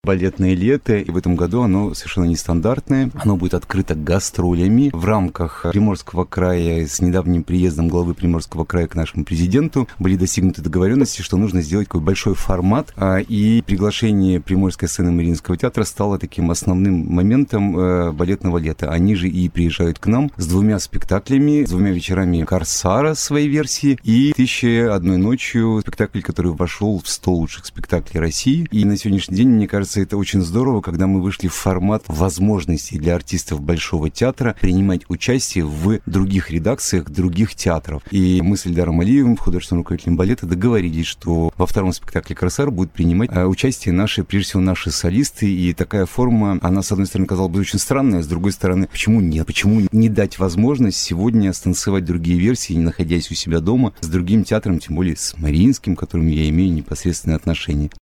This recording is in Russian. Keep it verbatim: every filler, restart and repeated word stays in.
балетное лето, и в этом году оно совершенно нестандартное. Оно будет открыто гастролями в рамках Приморского края. С недавним приездом главы Приморского края к нашему президенту были достигнуты договоренности, что нужно сделать такой большой формат, и приглашение Приморской сцены Мариинского театра стало таким основным моментом балетного лета. Они же и приезжают к нам с двумя спектаклями, с двумя вечерами «Корсара» своей версии и «Тысяча одной ночью», спектакль, который вошел в сто лучших спектаклей России. И на сегодняшний день, мне кажется, это очень здорово, когда мы вышли в формат возможностей для артистов Большого театра принимать участие в других редакциях других театров. И мы с Эльдаром Алиевым, художественным руководителем балета, договорились, что во втором спектакле «Корсар» будут принимать участие наши, прежде всего, наши солисты. И такая форма, она, с одной стороны, казалась бы очень странная, а с другой стороны, почему нет? Почему не дать возможность сегодня станцевать другие версии, не находясь у себя дома, с другим театром, тем более с Мариинским, к которому я имею непосредственное отношение.